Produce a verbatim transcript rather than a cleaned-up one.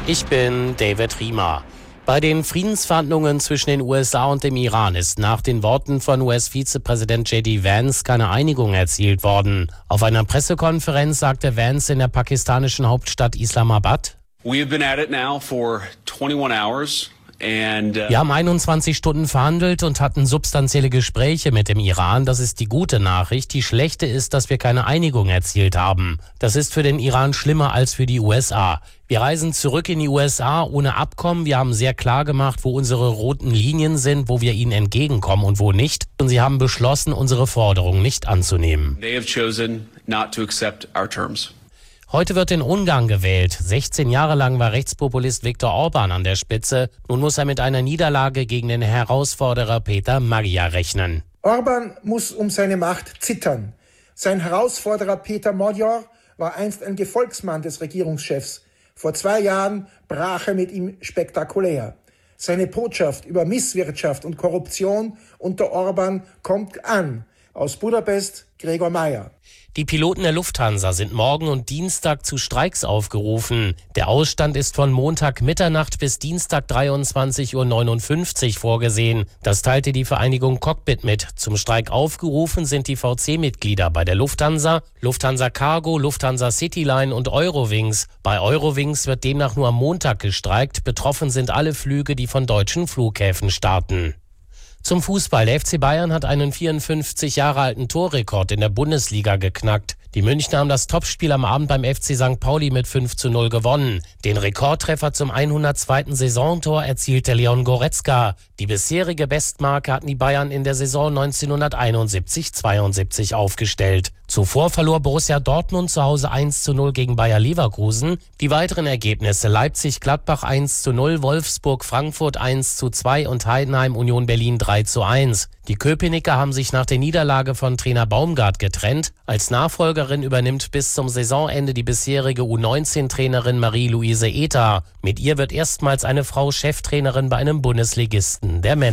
Ich bin David Riemer. Bei den Friedensverhandlungen zwischen den U S A und dem Iran ist nach den Worten von U S-Vizepräsident J D Vance keine Einigung erzielt worden. Auf einer Pressekonferenz sagte Vance in der pakistanischen Hauptstadt Islamabad: We have been at it now for twenty-one hours. And, uh Wir haben einundzwanzig Stunden verhandelt und hatten substanzielle Gespräche mit dem Iran. Das ist die gute Nachricht. Die schlechte ist, dass wir keine Einigung erzielt haben. Das ist für den Iran schlimmer als für die U S A. Wir reisen zurück in die U S A ohne Abkommen. Wir haben sehr klar gemacht, wo unsere roten Linien sind, wo wir ihnen entgegenkommen und wo nicht. Und sie haben beschlossen, unsere Forderungen nicht anzunehmen. They have chosen not to accept our terms. Heute wird in Ungarn gewählt. sechzehn Jahre lang war Rechtspopulist Viktor Orbán an der Spitze. Nun muss er mit einer Niederlage gegen den Herausforderer Peter Magyar rechnen. Orbán muss um seine Macht zittern. Sein Herausforderer Peter Magyar war einst ein Gefolgsmann des Regierungschefs. Vor zwei Jahren brach er mit ihm spektakulär. Seine Botschaft über Misswirtschaft und Korruption unter Orbán kommt an. Aus Budapest, Gregor Meyer. Die Piloten der Lufthansa sind morgen und Dienstag zu Streiks aufgerufen. Der Ausstand ist von Montag Mitternacht bis Dienstag dreiundzwanzig Uhr neunundfünfzig vorgesehen. Das teilte die Vereinigung Cockpit mit. Zum Streik aufgerufen sind die V C-Mitglieder bei der Lufthansa, Lufthansa Cargo, Lufthansa Cityline und Eurowings. Bei Eurowings wird demnach nur am Montag gestreikt. Betroffen sind alle Flüge, die von deutschen Flughäfen starten. Zum Fußball. Der F C Bayern hat einen vierundfünfzig Jahre alten Torrekord in der Bundesliga geknackt. Die Münchner haben das Topspiel am Abend beim F C Sankt Pauli mit fünf zu null gewonnen. Den Rekordtreffer zum hundertzweiten Saisontor erzielte Leon Goretzka. Die bisherige Bestmarke hatten die Bayern in der Saison neunzehnhunderteinundsiebzig zweiundsiebzig aufgestellt. Zuvor verlor Borussia Dortmund zu Hause eins zu null gegen Bayer Leverkusen. Die weiteren Ergebnisse: Leipzig-Gladbach eins zu null, Wolfsburg-Frankfurt eins zu zwei und Heidenheim-Union Berlin drei zu eins. Die Köpenicker haben sich nach der Niederlage von Trainer Baumgart getrennt. Als Nachfolgerin übernimmt bis zum Saisonende die bisherige U neunzehn Trainerin Marie-Louise Ether. Mit ihr wird erstmals eine Frau Cheftrainerin bei einem Bundesligisten der Männer.